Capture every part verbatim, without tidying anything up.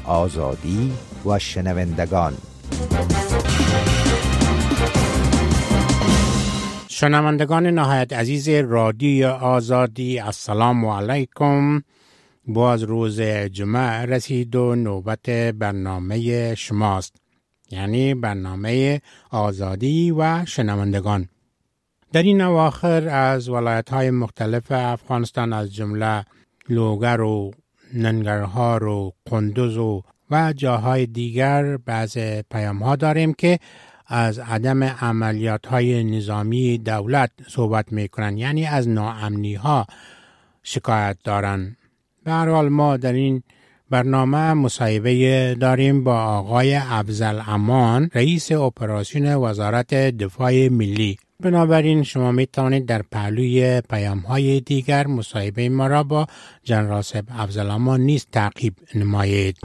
آزادی و شنوندگان. شنوندگان نهایت عزیز رادیو آزادی، السلام علیکم. باز روز جمعه رسید و نوبت برنامه شماست، یعنی برنامه آزادی و شنوندگان. در این اواخر از ولایت‌های مختلف افغانستان از جمله لوگر و ننگرهار و قندوز و و جاهای دیگر بعض پیام‌ها داریم که از عدم عملیات‌های نظامی دولت صحبت می‌کنند، یعنی از ناامنی‌ها شکایت دارند. به هر حال ما در این برنامه مصاحبه داریم با آقای افضل امان، رئیس اپراسیون وزارت دفاع ملی. بنابراین شما می توانید در پهلوی پیام‌های دیگر مصاحبه ما را با جنرال صاحب افضل امان نیز تعقیب نمایید.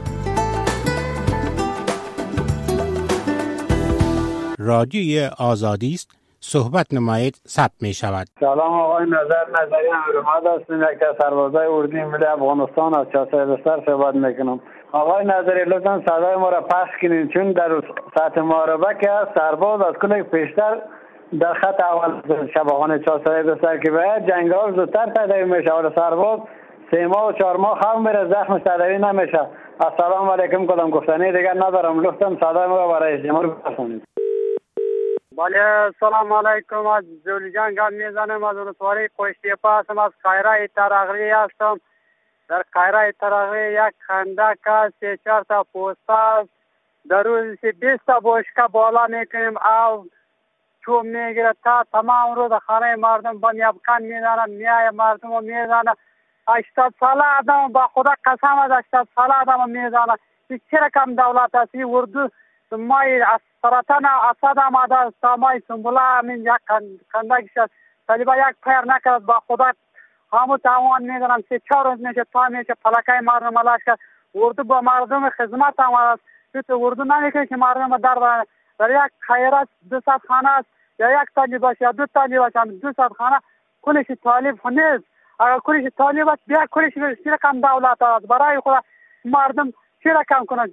رادیوی آزادی است، صحبت نمایید، ثبت می شود. سلام آقای نظر نظری امرماد هستیم، یک از سربازای اردوی ملی افغانستان از چهارصد سر صحبت میکنم. آقای نظری لطفا صدای ما را پخش کنین، چون در سطح محاربه که سرباز از کنه پیشتر در خط اول شباهان چهارصد سر که باید جنگال زودتر تداوی میشه و سرباز سه ماه و چهار ماه خواب میره، زخم تداوی نمیشه. السلام علیکم. کدام گفتنی دیگر ندارم، لطفا صدای ما را برای جمهور برسونید. بله سلام علیکم. از جولیجان گام میزنم، از ولسوالی قشتیپه هستم، از قایره ترغری هستم. در قایره ترغری یک خندق است، سه چهار تا پوسته است. در روز بیست تا بشکه بالا میکنیم او چوب میگیره تا تمام روز خانه مردم بنیابکن میزنن، میای مردم رو میزنن. هشتاد ساله آدم با خدا قسم از هشتاد ساله آدم میزنن. این چه رقم دولت است؟ این اردو مای سرطان اسد آمده است، مای سنبوله همین یک خندقش است. طالبا یک پیر نکرد، با خدا همو تاوان میزنن. سه چهار روز میشه تا میشه پلکای مردم ملاش کرد. اردو با مردم خدمت آمده است. تو اردو نمیکنه که مردم در برن. در یک خیرات دو صد خانه است، یا یک طالب است یا دو طالب است، دو صد خانه کلش طالب نیست. اگر کلش طالب است بیا کلش چه رقم دولت است؟ برای خدا مردم چه رقم کنند؟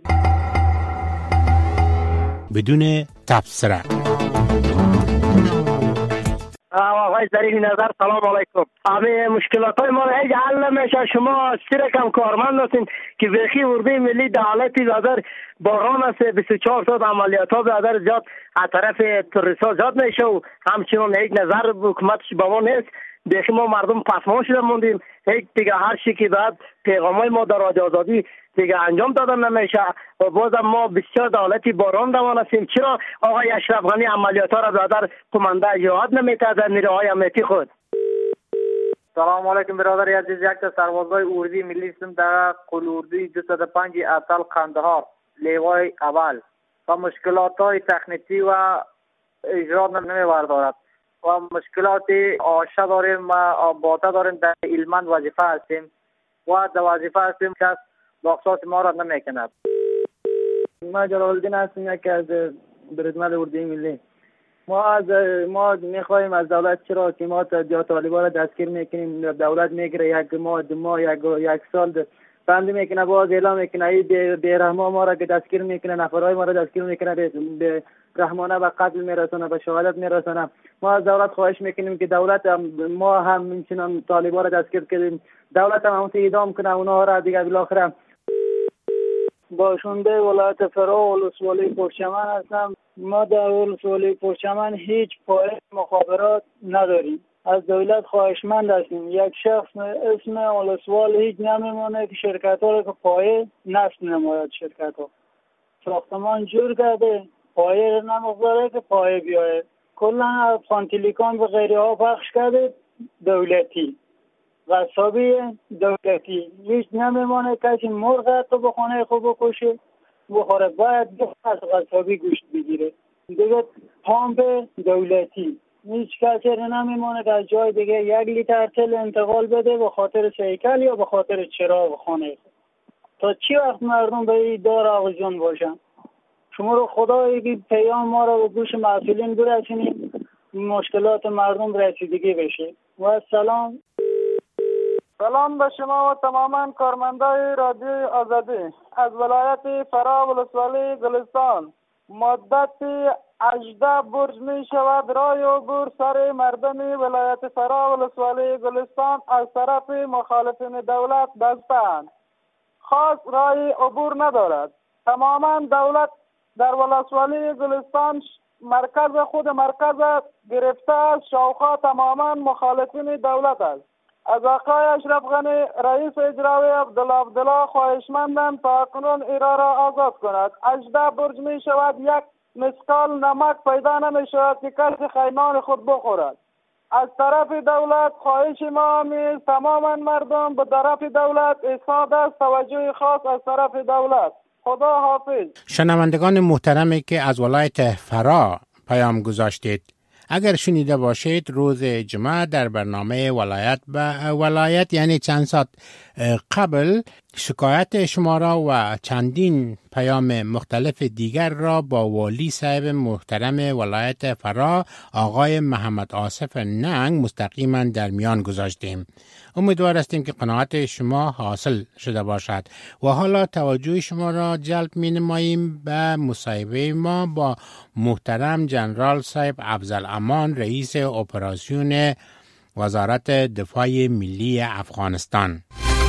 بدون تبصره. آقای ظریف نظر سلام علیکم. همه مشکلات های ما را هیچ حل نمیشه. شما چه رقم کارمند هستین که بخی اردوی ملی دولتی در باران است، بیست و چهار ساعت عملیات ها به زیاد از طرف تروریست‌ها زیاد میشه و همچنان هیچ نظر حکومتش با ما نیست. بخی ما مردم پسماند شده موندیم. هیچ دیگه هر چی که بعد پیغامای ما در رادیو آزادی دیگه انجام دادن نمیشه و بازم ما بسیار دولتی باران دوان هستیم. چرا آقای اشرف غنی عملیات ها را در کمانده جهاد نمیته در نیروهای امنیتی خود؟ سلام علیکم برادر عزیز. یک تا سربازای اردوی ملی هستم در قل اردوی دویست و پنج اصل قندهار لیوای اول و مشکلات های تکنیکی و اجرات نمیبردارد و مشکلات آشه داریم و باته داریم. در علمند وظیفه هستیم و در وظیفه هستیم که باقصات ما را نمیکند. ما جلال الدین هستیم، یکی از برادران اردوی ملی. ما از ما میخواهیم از دولت چرا که ما تا طالبان را دستگیر میکنیم، دولت میگیره یک ماه دو ماه یک یک سال بند میکنه، باز اعلام میکنه این بیرحما ما را که دستگیر میکنه، نفرهای ما را دستگیر میکنه، به رحمانه به قتل میرسونه، به شهادت میرسونه. ما از دولت خواهش میکنیم که دولت ما هم همچنان طالبان را دستگیر کنیم، دولت هم اون اعدام کنه اونها را دیگه بالاخره. باشنده ولایت فرا ولسوالی پرچمن هستم. ما در ولسوالی پرچمن هیچ پایه مخابرات نداریم. از دولت خواهشمند هستیم. یک شخص اسم ولسوال هیچ نمیمونه که شرکت ها را که پایه نصب نماید. شرکت ها ساختمان جور کرده، پایه نمیگذاره که پایه بیاید. کلا افغان تلکام به غیره ها پخش کرده، دولتی غصابی دولتی. هیچ نمیمونه کسی مرغ حتی به خانه خوب بکشه بخوره، باید از غصابی گوشت بگیره. دیگه پامپ دولتی هیچ کسی نمیمونه که از جای دیگه یک لیتر تل انتقال بده به خاطر سیکل یا به خاطر چراغ خانه. تا چی وقت مردم به این دار آغوزون باشن؟ شما رو خدایی که پیام ما رو به گوش مسئولین برسونید، مشکلات مردم رسیدگی بشه. و سلام. سلام به شما و تماما کارمندای رادیوی آزادی. از ولایت فرا ولسوالی گلستان مدت هجده برج می شود رای عبور سر مردم ولایت فرا ولسوالی گلستان از طرف مخالفین دولت بستند. خاص رای عبور ندارد. تماما دولت در ولسوالی گلستان مرکز خود مرکز گرفته است. شاوخوا تماما مخالفین دولت است. از آقای اشرف غنی رئیس اجرایی عبدالله عبدالله خواهشمندم تا کنون ایرا را آزاد کند. هجده برج می شود یک مسکال نمک پیدا نمی شود که کسی خیمان خود بخورد. از طرف دولت خواهش ما نیست تماما مردم به طرف دولت ایستاده است. توجه خاص از طرف دولت. خدا حافظ. شنوندگان محترمی که از ولایت فرا پیام گذاشتید، اگر شنیده باشید روز جمعه در برنامه ولایت به ولایت یعنی چند ساعت قبل شکایت شما را و چندین پیام مختلف دیگر را با والی صاحب محترم ولایت فرا آقای محمد آصف ننگ مستقیما در میان گذاشتیم. امیدوار هستیم که قناعت شما حاصل شده باشد و حالا توجه شما را جلب می نماییم به مصاحبه ما با محترم جنرال صاحب افضل امان رئیس اپراسیون وزارت دفاع ملی افغانستان.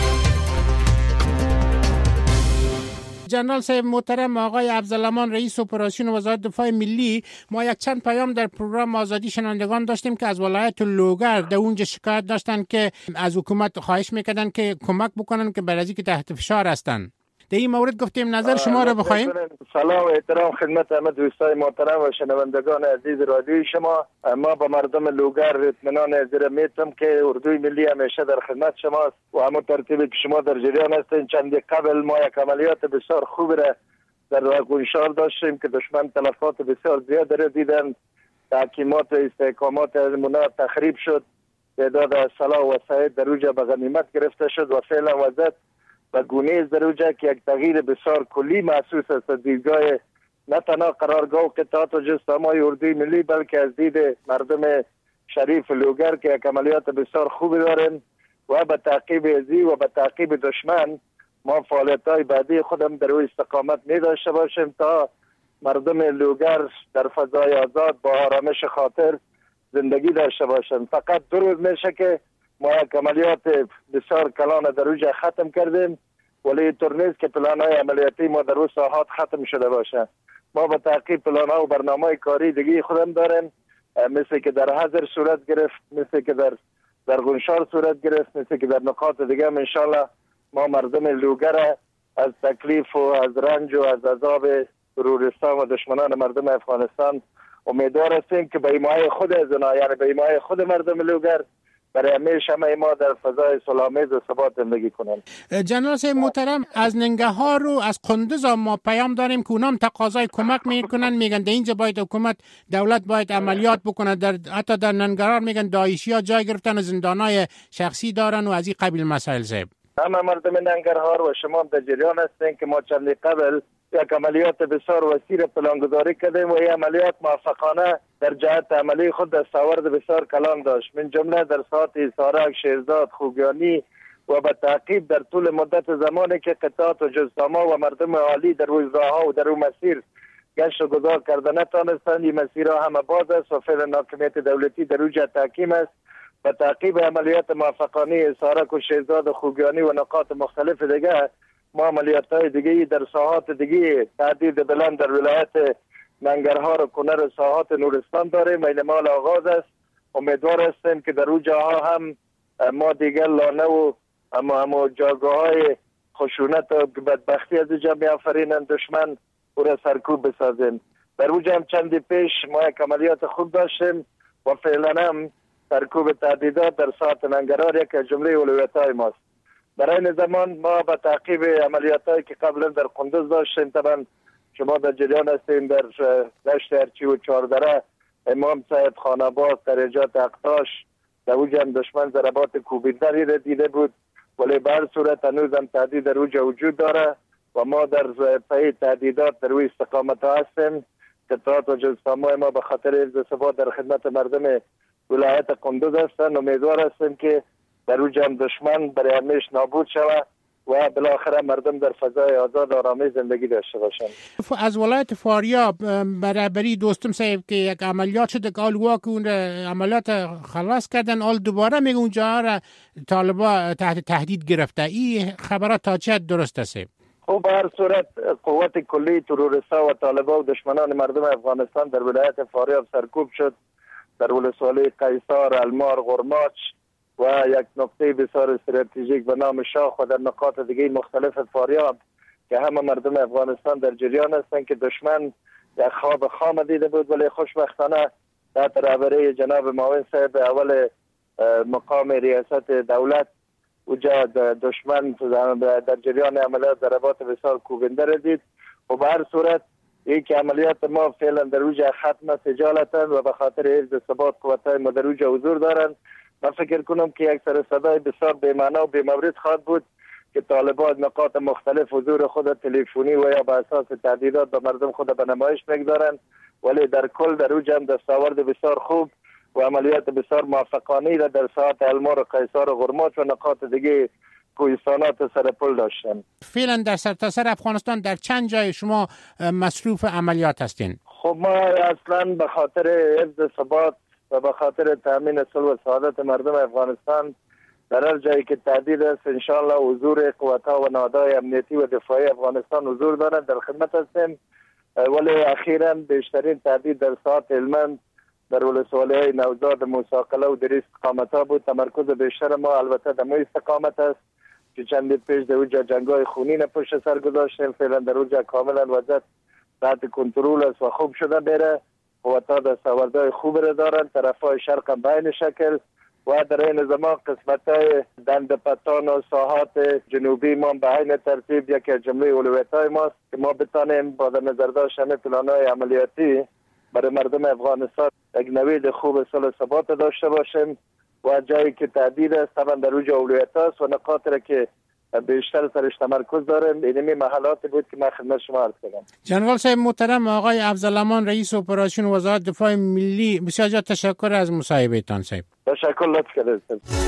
جنرال صاحب محترم آقای افضل امان رئیس اپراسیون وزارت دفاع ملی، ما یک چند پیام در پروگرام آزادی شنوندگان داشتیم که از ولایت لوگر در اونجا شکایت داشتن که از حکومت خواهش میکردن که کمک بکنن که برای که تحت فشار هستن. در این مورد گفتیم نظر شما را بخوایم. سلام و احترام خدمت همه دوستای محترم و شنوندگان عزیز رادیوی شما. ما با مردم لوگر اطمینان ازیر میتم که اردوی ملی همیشه در خدمت شماست و همون ترتیبی که شما در جریان هستین. چند قبل ما یک عملیات بسیار خوب را در گونشار داشتیم که دشمن تلفات بسیار زیاد را دیدن. تحکیمات و استحکامات منا تخریب شد. تعداد اسلحه و وسایل در اوجا به غنیمت گرفته شد و فعلا وضعیت و گونه در اوجا که یک تغییر بسیار کلی محسوس است از دیدگاه نه تنها قرارگاه و قطعات و جستمای اردوی ملی بلکه از دید مردم شریف لوگر که یک عملیات بسیار خوبی دارن و به تعقیب ازی و به تعقیب دشمن ما فعالیت های بعدی خودم در او استقامت می داشته باشیم تا مردم لوگر در فضای آزاد با آرامش خاطر زندگی داشته باشند. فقط دو روز میشه که ما یک عملیات بسیار کلان در اوجا ختم کردیم ولی اینطور نیست که پلان های عملیاتی ما در او ساحات ختم شده باشه. ما به تعقیب پلان ها و برنامه کاری دیگه خودم داریم، مثل که در حضر صورت گرفت، مثل که در در گونشار صورت گرفت، مثل که در نقاط دیگه هم انشالله ما مردم لوگر از تکلیف و از رنج و از عذاب تروریستان و دشمنان مردم افغانستان امیدوار هستیم که به ایمای خود از اونا یعنی به ایمای خود مردم لوگر برای همیشه همه ما در فضای صلح‌آمیز و ثبات زندگی کنند. جنرال صاحب محترم از ننگرهار و از قندوز ما پیام داریم که اونام تقاضای کمک میکنن، میگن در اینجا باید حکومت دولت باید عملیات بکنه. در حتی در ننگرهار میگن داعشی‌ها جای گرفتن و زندانای شخصی دارن و از این قبیل مسائل. صاحب همه مردم ننگرهار و شما در جریان هستین که ما چند قبل یک عملیات بسیار وسیع پلانگذاری کردیم و این عملیات موفقانه در جهت عملی خود دستاورد بسیار کلان داشت، من جمله در ساعت سارک، شیرزاد، خوگیانی و به تعقیب در طول مدت زمانی که قطعات و جزداما و مردم عالی در روزها و در اون مسیر گشت و گذار کرده نتانستند. این مسیرها همه باز است و فعلا حاکمیت دولتی در اوجا تحکیم است. به تعقیب عملیات موفقانه سارک و شیرزاد و خوگیانی و نقاط مختلف دیگه ما عملیات های دیگه در ساحات دیگه تعدید بلند در ولایت ننگرهار و کنر و ساحات نورستان داریم. این مال آغاز است. امیدوار هستیم که در اون جاها هم ما دیگر لانه و اما هم جاگاه های خشونت و بدبختی از اینجا می آفرینن دشمن او را سرکوب بسازیم. در اونجا هم چندی پیش ما یک عملیات خوب داشتیم و فعلا هم سرکوب تعدیدات در ساحات ننگرهار یک از جمله اولویت های ماست. برای این زمان ما به تعقیب عملیات هایی که قبلا در قندوز داشتیم، طبعا شما در جریان هستیم در دشت ارچی و چهاردره، امام صاحب، خاناباد، در ایجاد اقتاش در اوجا هم دشمن ضربات کوبیدنی را دیده بود ولی به هر صورت هنوز هم تهدید در اوجا وجود داره و ما در پی تهدیدات در روی استقامت ها هستیم. قطعات و جزدامای ما به خاطر حفظ ثبات در خدمت مردم ولایت قندوز هستند. امیدوار هستیم که در او جمع دشمن برای همیشه نابود شود و بالاخره مردم در فضای آزاد آرامی زندگی داشته باشند. از ولایت فاریاب برابری دوستم صاحب که یک عملیات شده که آلوا که اون عملیات خلاص کردن، آل دوباره میگه اونجا را طالبا تحت تهدید گرفته. این خبرات تا چه درست است؟ خب به هر صورت قوت کلی تروریستا و طالبا و دشمنان مردم افغانستان در ولایت فاریاب سرکوب شد، در ولسوالی قیصار، المار، غرماچ و یک نقطه بسیار استراتژیک به نام شاخ و در نقاط دیگه مختلف فاریاب که همه مردم افغانستان در جریان هستند که دشمن یک خواب خام دیده بود، ولی خوشبختانه تحت رهبری جناب معاون صاحب اول مقام ریاست دولت اوجا دشمن در جریان عملیات ضربات بسیار کوبنده را دید. و به هر صورت یک عملیات ما فعلا در اوجا ختم سجالتن و به خاطر حفظ ثبات قوتهای ما در اوجا حضور دارند. من فکر کنم که یک سر صدای بسیار بی‌معنا و بی‌مورد خواهد بود که طالبان نقاط مختلف حضور خود تلفنی و یا به اساس تهدیدات به مردم خود به نمایش میگذارند، ولی در کل در اوج هم دستاورد بسیار خوب و عملیات بسیار موفقانه را در ساحات المار و قیصار و غرماچ و نقاط دیگه کوهستانات سرپل داشتن. فعلا در سرتاسر افغانستان در چند جای شما مصروف عملیات هستین؟ خب ما اصلا به خاطر حفظ ثبات و به خاطر تامین صلح و سعادت مردم افغانستان در هر جایی که تهدید است انشاءالله حضور قوت‌ها و نهادهای امنیتی و دفاعی افغانستان حضور دارند، در خدمت هستیم. ولی اخیراً بیشترین تهدید در ساحات هلمند، در ولسوالی‌های نوزاد، موسی و در استقامت‌ها بود. تمرکز بیشتر ما البته در این استقامت است که چند روز پیش در اونجا جنگ‌های خونین پشت سر گذاشتیم. فعلا در اونجا کاملا وضعیت تحت کنترل است و خوب شده میره. قوت‌ها دستاوردهای خوب را دارند، طرف‌های شرق هم به این شکل و در این زمان قسمت‌های دند پتان و ساحات جنوبی ما به این ترتیب یکی از جمله اولویت‌های ماست که ما بتانیم با در نظر داشتن پلان‌های عملیاتی برای مردم افغانستان یک نوید خوب صلح و ثبات داشته باشیم و جایی که تهدید است طبعا در اوج اولویت است و نقاطی را که بیشتر سرش تمرکز داریم اینمی محلات بود که من خدمت شما عرض کردم. جنرال صاحب محترم، آقای افضلامان رئیس اپراسیون وزارت دفاع ملی، بسیار زیاد تشکر از مصاحبهتان صاحب. تشکر، لطف کردید.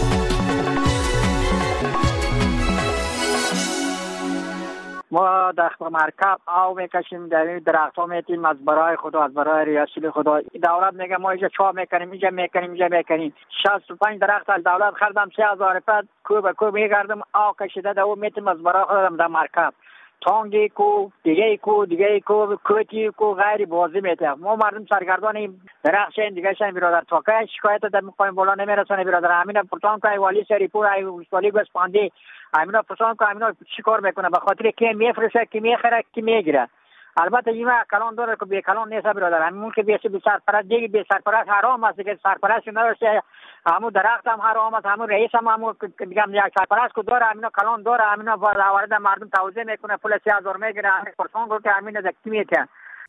ما در مرکب آو میکشیم، در این درخت ها میتیم از برای خدا، از برای ریاست خدا. دولت میگه ما اینجا چا میکنیم، اینجا میکنیم، اینجا میکنیم. شصت و پنج درخت از دولت خریدم، سه هزار پد کو به کو میگردم آو کشیده در او میتیم از برای خودم در مرکب. تانگی کو، دیگه کو، دیگه کو، کوتی کو غیر بازی میتیم. ما مردم سرگردان درخت شین دیگه شین برادر، تا که شکایت در مقام بالا نمیرسونه برادر. همین پرتان که والی سریپور ای والی گسپاندی همینا پرسان که همینا چی کار میکنه، به خاطر که میفرشه، که میخره، که میگیره. البته اینا کلان داره که بی کلان نیست برادر. همون که بیست بی سرپرست دیگه بی سرپرست حرام است که سرپرست نداشته، همون درخت هم حرام است، همون رئیس هم همون دیگه یک سرپرست که داره همینا کلان داره، همینا وارد مردم توزیع میکنه، پول سه هزار میگیره، همین پرسان رو که همینا دکتی میکنه.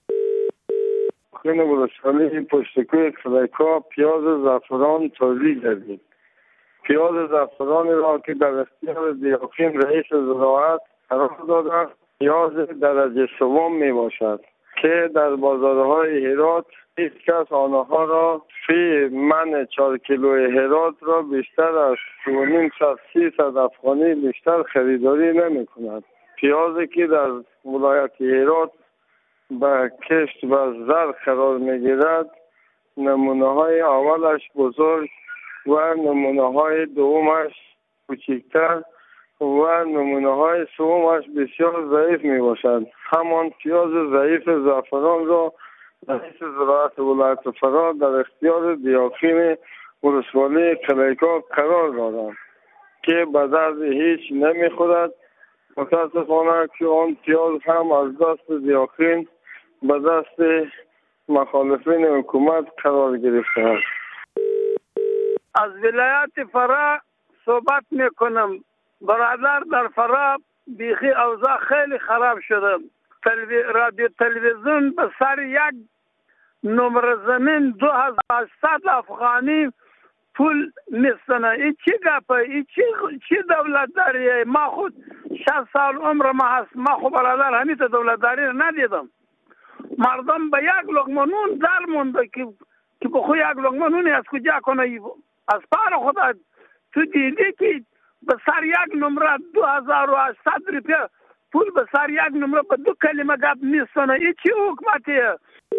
خیلی ولسوالی پشتکوی کلیکا پیاز زعفران تولید کردیم. پیاز زعفران را که در اختیار دیاکیم رئیس زراعت قرار دادند، پیاز درجه سوم می باشد که در بازارهای هرات هیچ کس آنها را فی من چهار کیلو هرات را بیشتر از دو و نیم صد سیصد افغانی بیشتر خریداری نمی کند. پیازی که در ولایت هرات به کشت و زر قرار می گیرد، نمونه های اولش بزرگ و نمونه های دومش کوچکتر و نمونه های سومش بسیار ضعیف می باشد. همان پیاز ضعیف زعفران را رئیس زراعت ولایت فرا در اختیار دیاکین ولسوالی کلیکا قرار دادند که به درد هیچ نمی خورد. متاسفانه که آن پیاز هم از دست دیاکین به دست مخالفین حکومت قرار گرفته است. از ولایت فرا صحبت میکنم. برادر در فرا بیخی اوضاع خیلی خراب شده. تلوی... رادیو تلویزیون به سر یک نمره زمین دو هزار صد افغانی پول میستنه. این چی گپه؟ این چی چی دولت داریه؟ ما خود شصت سال عمر ما هست، ما خود برادر همیت دولت داری ندیدم. مردم به یک لقمه نون در مونده که که بخو یک لقمه نونی از کجا کنه؟ از پار خود تو دیدی که به سر یک نمره دو هزار و هشتصد روپیه پول به سر یک نمره به دو کلمه گپ میستانه. این چی حکمتیه؟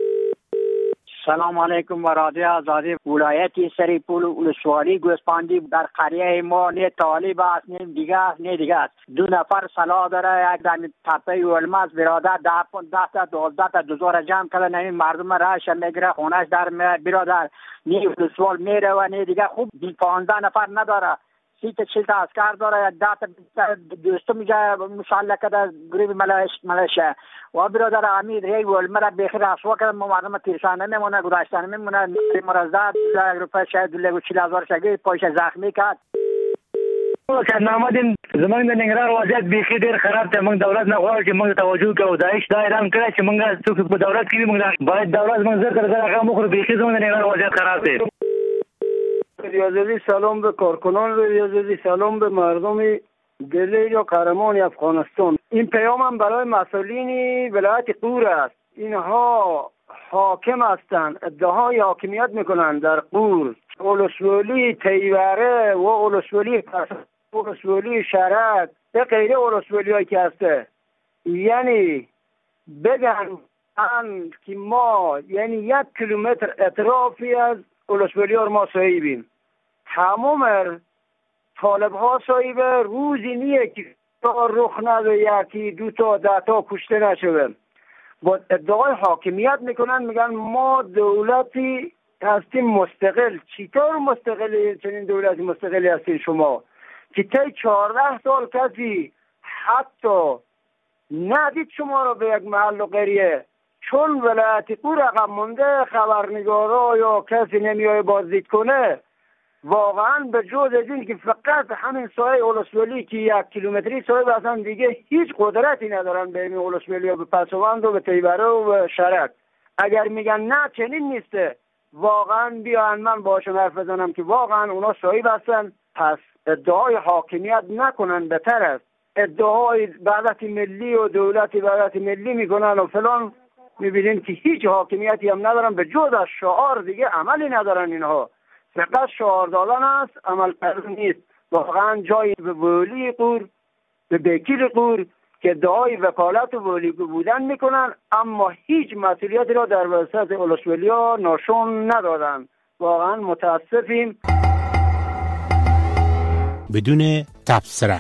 سلام علیکم و رادیو آزادی. ولایتی سریپول ولسوالی گوسپندی در قریه ما نه طالب است نه دیگه است نه دیگه است. دو نفر سلاح داره، یک در تپه اولماس برادر ده ده تا دوازده تا دوزار جمع کرده، این مردم راش میگیره خونش در میره برادر. نه ولسوال میره و نه دیگه. خوب پانزده نفر نداره، سی تا چل تا اسکر داره، یک ده تا دوستم میگه مشالله کرده گروه ملشه و برادر امید ری ولمره بخیر رسوا کرده. ما مردم تیرشانه میمونه، گذاشتن میمونه، مرزداد یک روپه شاید دو چل هزار شگی پایش زخمی کرد. که نامدیم زمان در نگران وضعیت بیخی دیر خراب ده. من دولت نخواهد که من توجه که و دایش دایرام کرده که من تو که دولت کنی من باید دولت من زر کرده رقم مخور بیخی زمان در نگران وضعیت خراب ده. ریاضی سلام به کارکنان، ریاضی سلام به مردم دلیل و قهرمان افغانستان. این پیامم برای مسئولین ولایت قور است. اینها حاکم هستند، ادعای حاکمیت میکنند در قور. اولسوالی تیوره و اولسوالی اولسوالی شرک به غیر اولسوالی هایی که هسته، یعنی بگن که ما یعنی یک کیلومتر اطرافی از اولسوالی ها ما صاحبیم. تمام طالب ها صاحب روزی نیه که رخ نده یکی دو تا ده تا کشته نشده. با ادعای حاکمیت میکنن، میگن ما دولتی هستیم مستقل. چطور مستقلی؟ چنین دولتی مستقلی هستین شما که تا چهارده سال کسی حتی ندید شما رو به یک محل و قریه، چون ولایت قور عقب مونده، خبرنگارا یا کسی نمیای بازدید کنه. واقعا به جز از این که فقط همین سایه اولسوالی که یک کیلومتری سایه بسن، دیگه هیچ قدرتی ندارن به این اولسوالی و به پسوند و به تیبره و به شرک. اگر میگن نه چنین نیسته، واقعا بیان من باشم حرف بزنم که واقعا اونا سایه بسن. پس ادعای حاکمیت نکنن، بهتر است. ادعای وحدت ملی و دولت وحدت ملی میکنن و فلان، میبینین که هیچ حاکمیتی هم ندارن، به جز از شعار دیگه عملی ندارن. اینها فقط شعار دادن است، عمل کردن نیست. واقعا جایی به ولی قور، به وکیل قور که ادعای وکالت و ولی بودن میکنن، اما هیچ مسئولیتی را در وسط اولسوالیا نشون ندادن. واقعا متاسفیم. بدون تبصره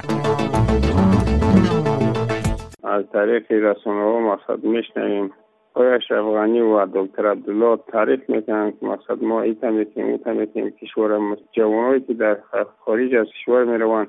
از طریق رسانه‌ها مقصد میشنویم آقای اشرف غنی و دکتر عبدالله تعریف میکنن که مقصد ما ایتا میتیم اوتا میتیم کشور جوانایی که در خارج از کشور میروان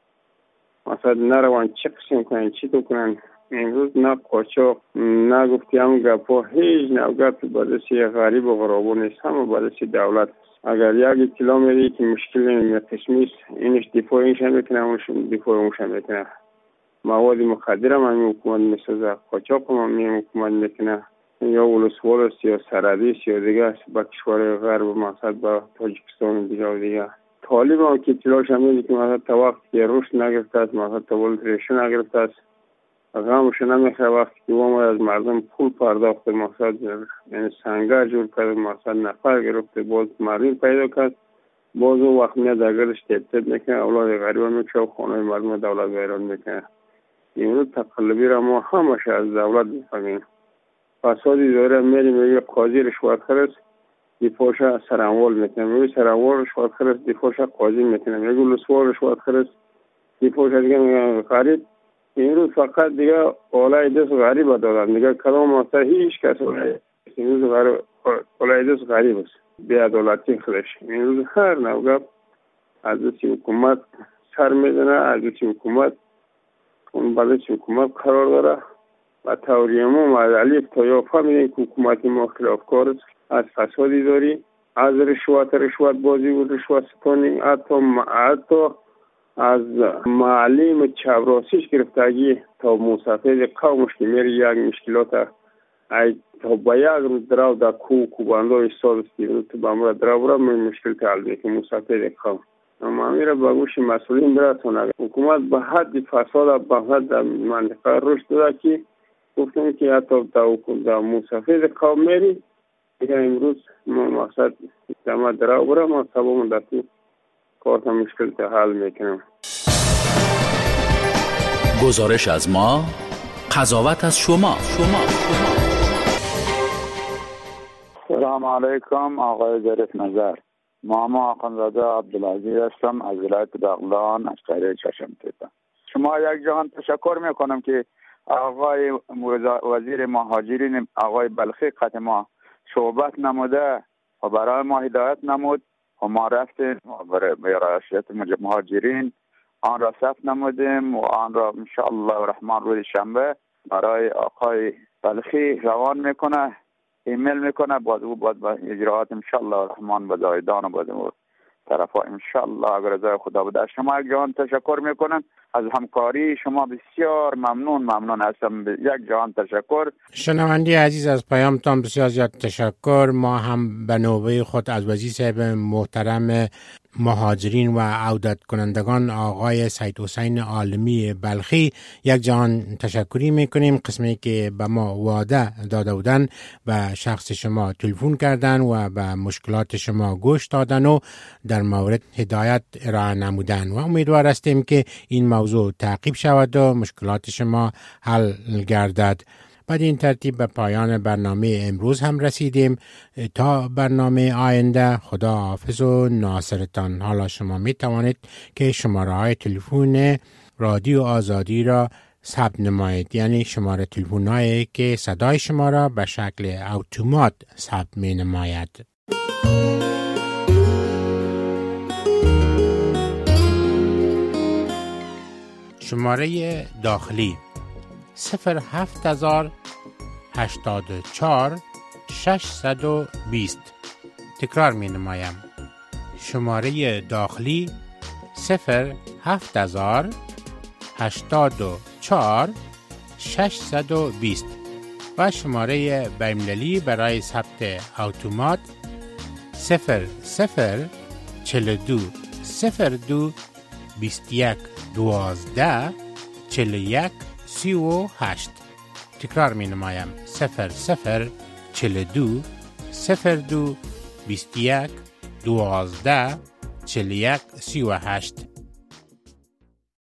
مقصد نروان چه قسم کنن چی تو کنن. امروز نه قاچاق نه گفتی هم گپا، هیچ نوع گپی بادسی غریب و غرابو نیست، همه بادسی دولت. اگر یک اطلاع میدی که مشکل این قسمیست، اینش دفاع اینش هم میکنه، اونش دفاع اونش هم میکنه. مواد مخدر هم همین حکومت میسازه، قاچاق هم همین حکومت میکنه، یا ولسوال است یا سرحدی است یا دیگه است با کشور غرب مقصد با تاجیکستان و دیگه و دیگه. طالب هم که اطلاعش هم میدی که مقصد تا وقت که رشد نگرفته است، مقصد تا ولد ریشه نگرفته است، غمش نمیخواه وقتی که وام از مردم پول پرداخته، مقصد یعنی سنگر جور کرده، مقصد نفر گرفته، باز مردم پیدا کرد، باز اون وقت میاد اگرش تیب تیب میکنه، اولاد غریبه میشه و خانه مردم دولت ویران میکنه. امروز تقلبی را ما همش از دولت میفهمیم. فسادی داره، میری میگه قاضی رشوت خرست دفاعش سرانوال میکنه، میگه سرانوال رشوت خرست دفاعش قاضی میکنه، میگه ولسوال رشوت خرست دفاعش دیگه میگه غریب. امروز فقط دیگه اولای دست غریب دادن، دیگه کدام ماسته هیچ کس امروز غریب اولای دست غریب است، بی‌عدالتی خودش. امروز هر نوع از دست حکومت سر میزنه، از دست حکومت اون بالای حکومت قرار داره و توریمون و از علیف تا یا فهمیدن که حکومت ما خلافکار است، از فسادی داری، از رشوت رشوت بازی و رشوت ستانی، حتی حتی از معلم چوراسیش گرفتگی تا مسافر قومش که میری یک مشکلات ای تا با یک روز درو در کو کوباندو استاد است تو با مرا درو را مشکل تعلق که مسافر قوم. اما میره با گوش مسئولین برسونه. حکومت به حد فساد به حد منطقه رشد داده که گفتم که حتی در مسافر قوم میری دیگه امروز ما مقصد دما درو برم ما سبا من در تو خاطر مشکل تا حل میکنم. گزارش از ما، قضاوت از شما. شما سلام علیکم آقای ظریف نظر. ماما آخوندزاده عبدالعزیز هستم از ولایت بغلان از قریه چشم تیپه. شما یک جهان تشکر میکنم که آقای وزیر مهاجرین آقای بلخی قط ما صحبت نموده و برای ما هدایت نمود و ما رفتیم برای رئاست مهاجرین آن را ثبت نمودیم و آن را انشاءالله الرحمن روز شنبه برای آقای بلخی روان میکنه، ایمیل میکنه، باز او باز با اجراعات انشاءالله الرحمن به زایدان و باز طرفا انشاءالله اگر رضای خدا بده. شما یک جهان تشکر میکنم از همکاری شما، بسیار ممنون ممنون هستم. یک جهان تشکر. شنوندی عزیز از پیامتان بسیار زیاد تشکر. ما هم به نوبه خود از وزیر صاحب محترم مهاجرین و عودت کنندگان آقای سید حسین عالمی بلخی یک جهان تشکری میکنیم. قسمی که به ما وعده داده بودن و شخص شما تلفن کردن و به مشکلات شما گوش دادن و در مورد هدایت ارائه نمودن و امیدوار هستیم که این موضوع تعقیب شود و مشکلات شما حل گردد. بعد این ترتیب به پایان برنامه امروز هم رسیدیم. تا برنامه آینده خدا حافظ و ناصرتان. حالا شما می توانید که شماره های تلفن رادیو آزادی را ثبت نمایید، یعنی شماره تلفن هایی که صدای شما را به شکل اتومات ثبت می نماید. شماره داخلی صفر هفت هزار هشتاد و چهار ششصد و بیست. تکرار می نمایم. شماره داخلی صفر هفت هزار هشتاد و چهار ششصد و بیست و شماره بین‌المللی برای ثبت اتومات صفر صفر چهل و دو صفر دو بیست و یک دوازده چهل و یک سی و هشت. تکرار می نمایم. صفر صفر چهل و دو صفر دو بیست و یک دوازده چهل و یک سی و هشت.